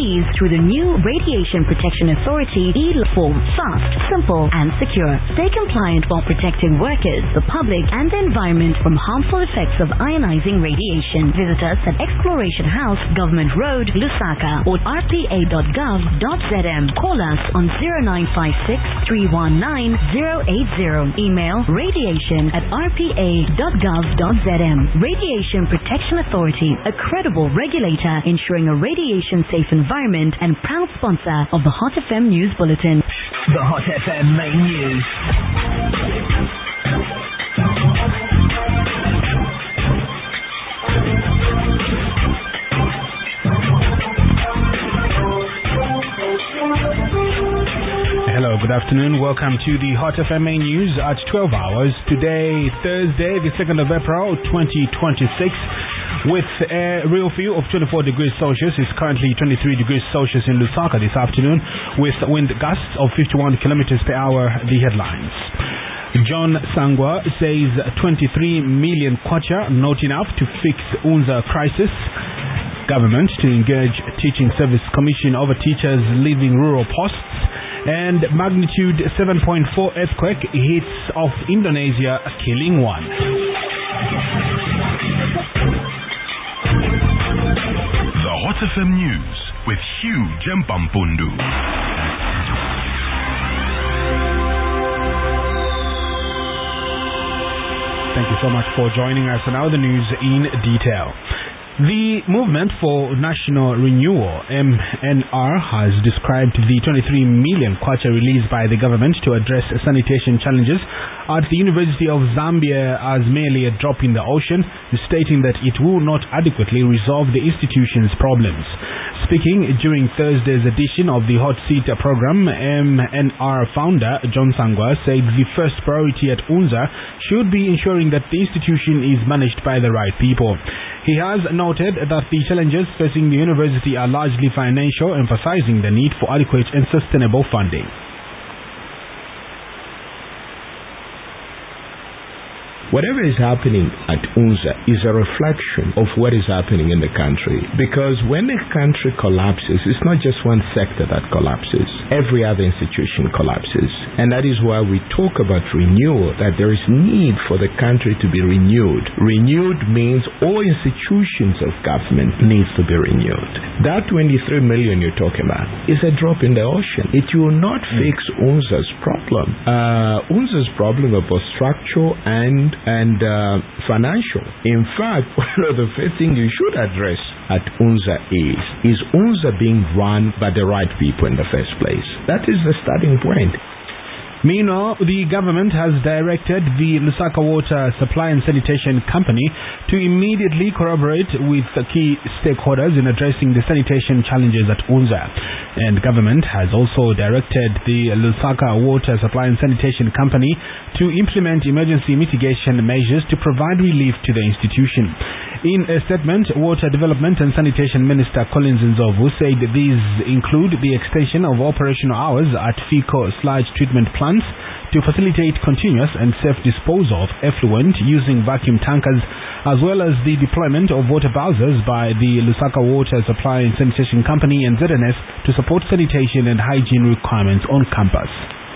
ease through the new Radiation Protection Authority e-form. Fast, simple, and secure. Stay compliant while protecting workers, the public, and the environment from harmful effects of ionizing radiation. Visit us at Exploration House, Government Road, Lusaka, or rpa.gov.zm. Call us on 0956 319 080. Email radiation@rpa.gov.zm. Radiation Protection Authority, a credible regulator ensuring a radiation-safe environment and proud sponsor of the Hot FM News Bulletin. The Hot FM main news. Hello, good afternoon. Welcome to the Hot FM main news at 12 hours. Today, Thursday, the 2nd of April, 2026. With a real feel of 24 degrees Celsius. It's currently 23 degrees Celsius in Lusaka this afternoon, with wind gusts of 51 kilometers per hour. The headlines. John Sangwa says 23 million kwacha not enough to fix UNZA crisis. Government to engage Teaching Service Commission over teachers leaving rural posts. And magnitude 7.4 earthquake hits off Indonesia, killing one. The Hot FM News with Hugh Jempampundu. Thank you so much for joining us. And now the news in detail. The Movement for National Renewal, MNR, has described the 23 million kwacha released by the government to address sanitation challenges at the University of Zambia as merely a drop in the ocean, stating that it will not adequately resolve the institution's problems. Speaking during Thursday's edition of the Hot Seat program, MNR founder John Sangwa said the first priority at UNZA should be ensuring that the institution is managed by the right people. He has noted that the challenges facing the university are largely financial, emphasizing the need for adequate and sustainable funding. Whatever is happening at UNZA is a reflection of what is happening in the country. Because when a country collapses, it's not just one sector that collapses. Every other institution collapses. And that is why we talk about renewal, that there is need for the country to be renewed. Renewed means all institutions of government needs to be renewed. That 23 million you're talking about is a drop in the ocean. It will not fix UNZA's problem. UNZA's problem are both structural and financial. In fact, one of the first things you should address at UNZA is UNZA being run by the right people in the first place. That is the starting point. Meanwhile, the government has directed the Lusaka Water Supply and Sanitation Company to immediately collaborate with key stakeholders in addressing the sanitation challenges at UNZA. And government has also directed the Lusaka Water Supply and Sanitation Company to implement emergency mitigation measures to provide relief to the institution. In a statement, Water Development and Sanitation Minister Collins Nzovu said these include the extension of operational hours at FICO sludge treatment plants to facilitate continuous and safe disposal of effluent using vacuum tankers, as well as the deployment of water bowsers by the Lusaka Water Supply and Sanitation Company and ZNS to support sanitation and hygiene requirements on campus.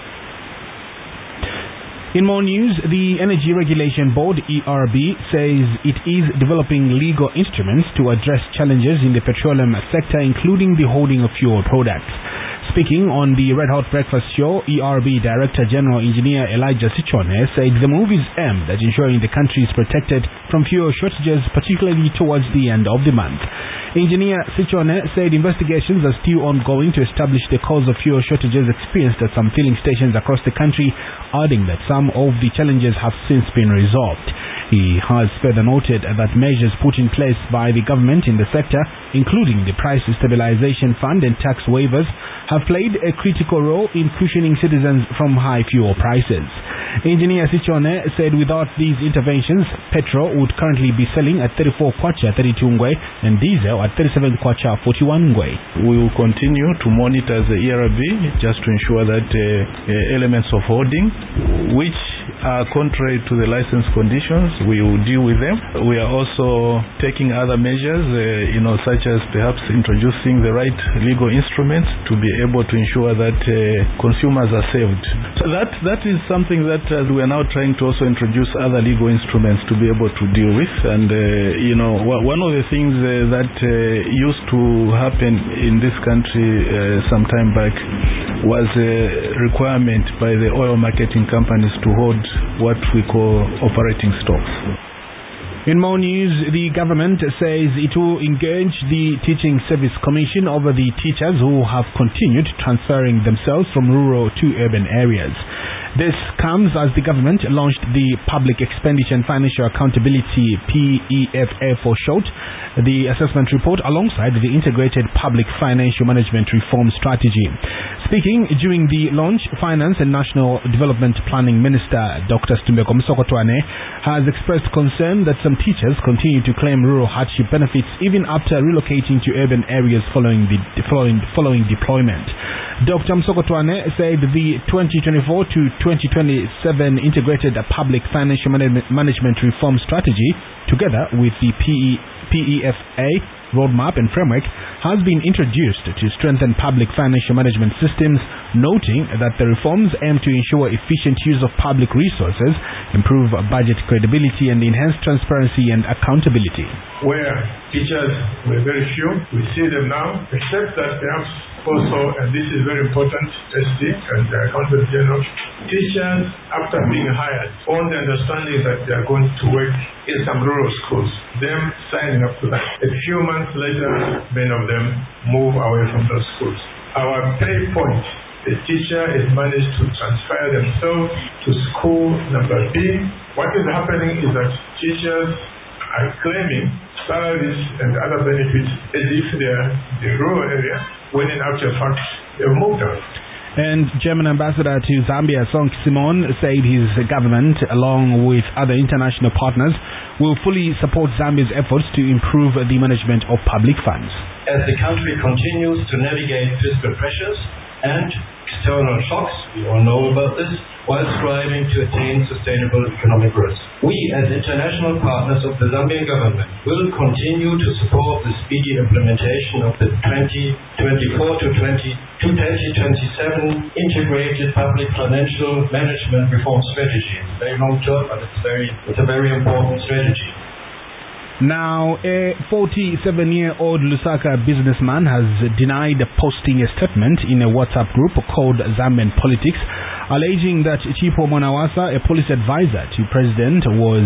In more news, the Energy Regulation Board, ERB, says it is developing legal instruments to address challenges in the petroleum sector, including the holding of fuel products. Speaking on the Red Hot Breakfast Show, ERB Director General Engineer Elijah Sichone said the move is aimed at ensuring the country is protected from fuel shortages, particularly towards the end of the month. Engineer Sichone said investigations are still ongoing to establish the cause of fuel shortages experienced at some filling stations across the country, adding that some of the challenges have since been resolved. He has further noted that measures put in place by the government in the sector, including the Price Stabilization Fund and tax waivers, have played a critical role in cushioning citizens from high fuel prices. Engineer Sichone said without these interventions, petrol would currently be selling at 34 kwacha 32 ngwe and diesel at 37 kwacha 41 ngwe. We will continue to monitor the ERB just to ensure that elements of hoarding, which are contrary to the license conditions, we will deal with them. We are also taking other measures, such as perhaps introducing the right legal instruments to be able to ensure that consumers are saved. So that is something that we are now trying to also introduce other legal instruments to be able to deal with. And one of the things that used to happen in this country some time back was a requirement by the oil marketing companies to hold what we call operating stocks. In more news, the government says it will engage the Teaching Service Commission over the teachers who have continued transferring themselves from rural to urban areas. This comes as the government launched the Public Expenditure and Financial Accountability PEFA for short, the assessment report alongside the Integrated Public Financial Management Reform Strategy. Speaking during the launch, Finance and National Development Planning Minister Dr. Stumbeko Msokotwane has expressed concern that some teachers continue to claim rural hardship benefits even after relocating to urban areas following deployment. Dr. Msokotwane said the 2024 to 2027 Integrated Public Financial Management Reform Strategy, together with the PEFA roadmap and framework, has been introduced to strengthen public financial management systems, noting that the reforms aim to ensure efficient use of public resources, improve budget credibility, and enhance transparency and accountability. Where teachers were very few, we see them now, except that perhaps also, and this is very important, SD and the Accountant General, teachers, after being hired, on the understanding that they are going to work in some rural schools, them signing up to that. A few months later, many of them move away from those schools. Our pay point, the teacher has managed to transfer themselves to school number B. What is happening is that teachers are claiming salaries and other benefits as if they are in the rural area, when in actual fact they've moved out. And German ambassador to Zambia, Song Simon, said his government, along with other international partners, will fully support Zambia's efforts to improve the management of public funds. As the country continues to navigate fiscal pressures and external shocks, we all know about this, while striving to attain sustainable economic growth. We, as international partners of the Zambian government, will continue to support the speedy implementation of the 2024 to 2027 Integrated Public Financial Management Reform Strategy. It's very long term, but it's a very important strategy. Now, a 47-year-old Lusaka businessman has denied posting a statement in a WhatsApp group called Zambian Politics, alleging that Chipo Mwanawasa, a police advisor to the president,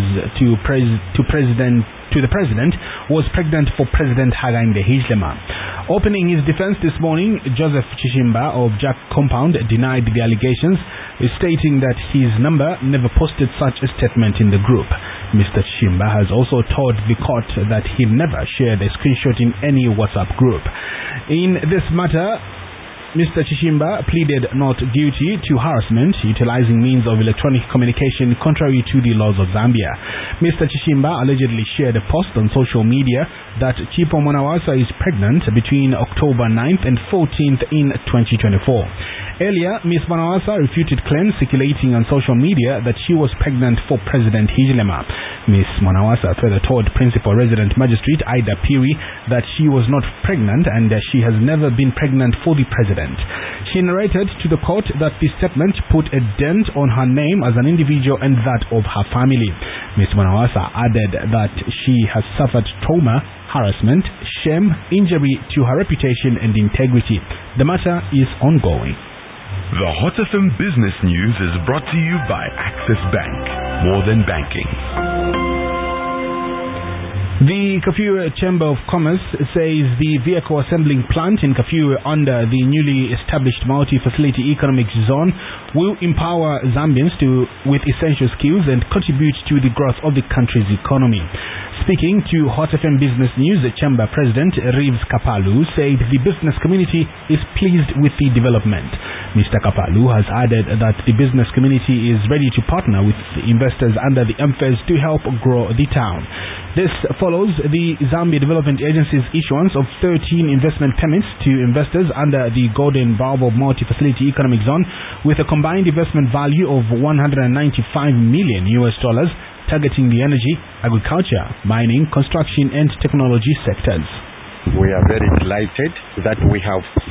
was pregnant for President Hakainde Hichilema. Opening his defense this morning, Joseph Chishimba of Jack Compound denied the allegations, stating that his number never posted such a statement in the group. Mr. Chishimba has also told the court that he never shared a screenshot in any WhatsApp group. In this matter, Mr. Chishimba pleaded not guilty to harassment utilizing means of electronic communication contrary to the laws of Zambia. Mr. Chishimba allegedly shared a post on social media that Chipo Mwanawasa is pregnant between October 9th and 14th in 2024. Earlier, Ms. Mwanawasa refuted claims circulating on social media that she was pregnant for President Hichilema. Ms. Mwanawasa further told Principal Resident Magistrate Ida Piri that she was not pregnant and she has never been pregnant for the president. She narrated to the court that the statement put a dent on her name as an individual and that of her family. Ms. Mwanawasa added that she has suffered trauma, harassment, shame, injury to her reputation and integrity. The matter is ongoing. The Hot FM Business News is brought to you by Access Bank. More than banking. The Kafue Chamber of Commerce says the vehicle assembling plant in Kafue under the newly established multi-facility economic zone will empower Zambians with essential skills and contribute to the growth of the country's economy. Speaking to Hot FM Business News, the Chamber President Reeves Kapalu said the business community is pleased with the development. Mr. Kapalu has added that the business community is ready to partner with investors under the MFES to help grow the town. This follows the Zambia Development Agency's issuance of 13 investment permits to investors under the Golden Baobab Multi-Facility Economic Zone with a combined investment value of $195 million targeting the energy, agriculture, mining, construction and technology sectors. We are very delighted that we have